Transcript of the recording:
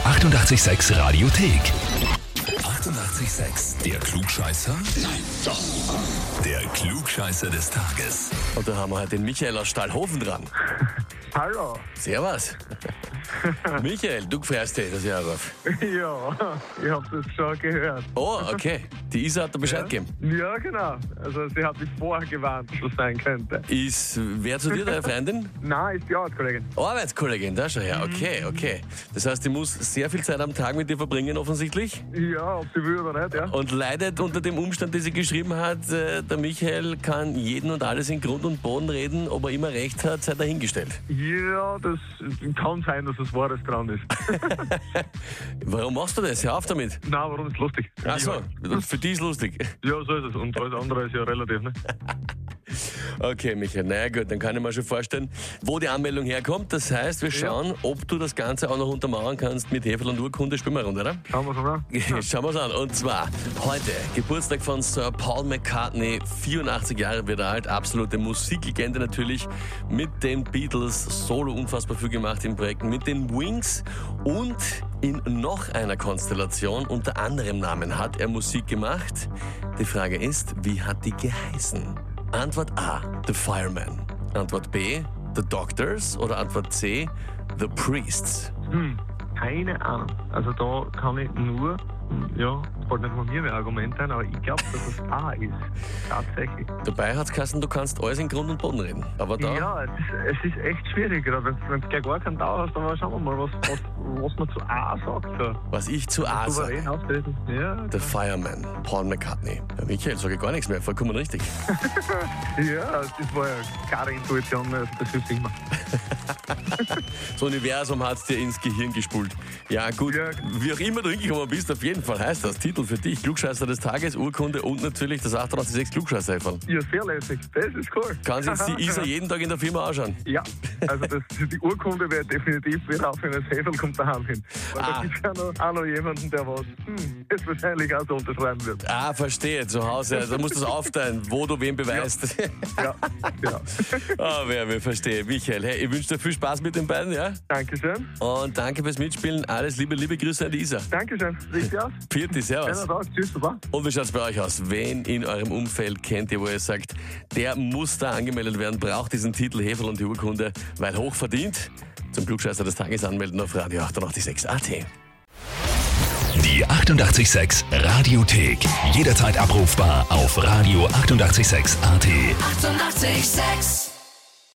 886 Radiothek. 88,6. Der Klugscheißer? Nein, doch. Der Klugscheißer des Tages. Und da haben wir halt den Michael aus Stahlhofen dran. Hallo. Servus. Michael, du freust dich, dass ich anrufe. Ja, ich habe das schon gehört. Oh, okay. Die Isa hat dir Bescheid gegeben. Ja, genau. Also sie hat mich vorher gewarnt, dass es sein könnte. Ist wer zu dir, deine Freundin? Nein, ist die Arbeitskollegin. Arbeitskollegin, da schon her. Okay. Das heißt, die muss sehr viel Zeit am Tag mit dir verbringen, offensichtlich. Ja, ob sie will oder nicht, ja. Und leidet unter dem Umstand, den sie geschrieben hat, der Michael kann jeden und alles in Grund und Boden reden, ob er immer recht hat, sei dahingestellt. Ja, das kann sein, dass es Wahres dran ist. Warum machst du das? Hör auf damit. Nein, warum ist lustig? Ach so, für die ist lustig. Ja, so ist es. Und alles andere ist ja relativ, ne? Okay, Michael, naja gut, dann kann ich mir schon vorstellen, wo die Anmeldung herkommt. Das heißt, wir schauen, ob du das Ganze auch noch untermauern kannst mit Heferl und Urkunde. Spielen wir eine Runde, oder? Schauen wir es an. Schauen wir es an. Und zwar heute Geburtstag von Sir Paul McCartney, 84 Jahre wird er alt, absolute Musiklegende natürlich, mit den Beatles solo unfassbar viel gemacht in Projekten, mit den Wings und in noch einer Konstellation unter anderem Namen hat er Musik gemacht. Die Frage ist, wie hat die geheißen? Antwort A, The Fireman. Antwort B, The Doctors. Oder Antwort C, The Priests. Keine Ahnung. Also da kann ich nur, ja, fällt nicht von mir mehr Argumente ein, aber ich glaube, dass es A ist. Tatsächlich. Dabei hat es geheißen, du kannst alles in Grund und Boden reden. Aber da... Ja, es ist echt schwierig, gerade wenn du gar keinen Dauer hast, aber schauen wir mal, was man zu A sagt. So. Was ich zu A Souverän sage. auftreten. Ja, The Fireman, Paul McCartney. Ja, Michael, sage ich gar nichts mehr, vollkommen richtig. ja, das war ja keine Intuition mehr, also das hilft immer. Das Universum hat es dir ins Gehirn gespult. Ja gut, Ja. wie auch immer du hingekommen bist, auf jeden Fall heißt das Titel für dich Klugscheißer des Tages, Urkunde und natürlich das 886 Klugscheißer-Häferl. Ja, sehr lässig. Das ist cool. Kann sich jetzt die Isa jeden Tag in der Firma anschauen. Ja, also die Urkunde wäre definitiv wieder auf, wenn das Häferl kommt daheim hin. Weil da gibt es ja auch noch jemanden, der was jetzt wahrscheinlich auch so unterschreiben wird. Ah, verstehe, zu Hause. Da musst du es aufteilen, wo du wen beweist. Ja, ja. Ah, wir verstehe. Michael, hey, ich wünsche dir viel Spaß mit den beiden, ja? Dankeschön. Und danke fürs Mitspielen. Alles liebe Grüße an die Isa. Dankeschön. Richtig aus. Pfiat, servus. Schönen Tag. Tschüss, Baba. Und wie schaut es bei euch aus? Wen in eurem Umfeld kennt ihr, wo ihr sagt, der muss da angemeldet werden, braucht diesen Titel Heferl und die Urkunde, weil hochverdient? Zum Klugscheißer des Tages anmelden auf Radio 886 AT. Die 88,6 Radiothek. Jederzeit abrufbar auf Radio 886 AT. 88,6.